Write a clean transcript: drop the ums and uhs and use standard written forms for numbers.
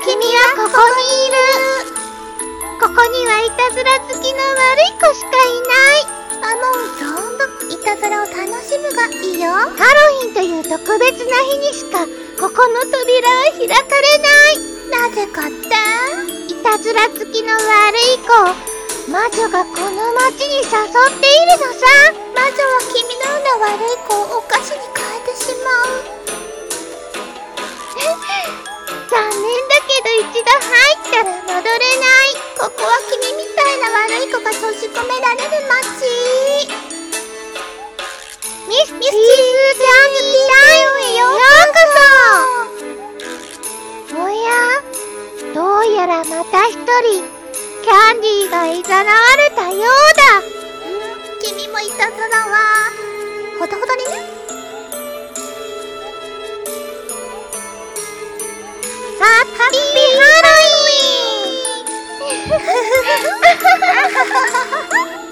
君はここにいる。ここにはいたずら好きの悪い子しかいない。 存分いたずらを楽しむがいいよ。 ハロウィンという特別な日にしかここの扉は開かれない。 なぜかって？ いたずら好きの悪い子を魔女がこの町に誘っているのさ。 魔女は君のような悪い子をお菓子に変えてしまう。 残念だけど一度入ったら戻れない。 ここは君みたいな悪い子が閉じ込められる街。 ミスティーズ・ジャーニータイムへようこそ。おや、どうやらまた一人キャンディーがいざなわ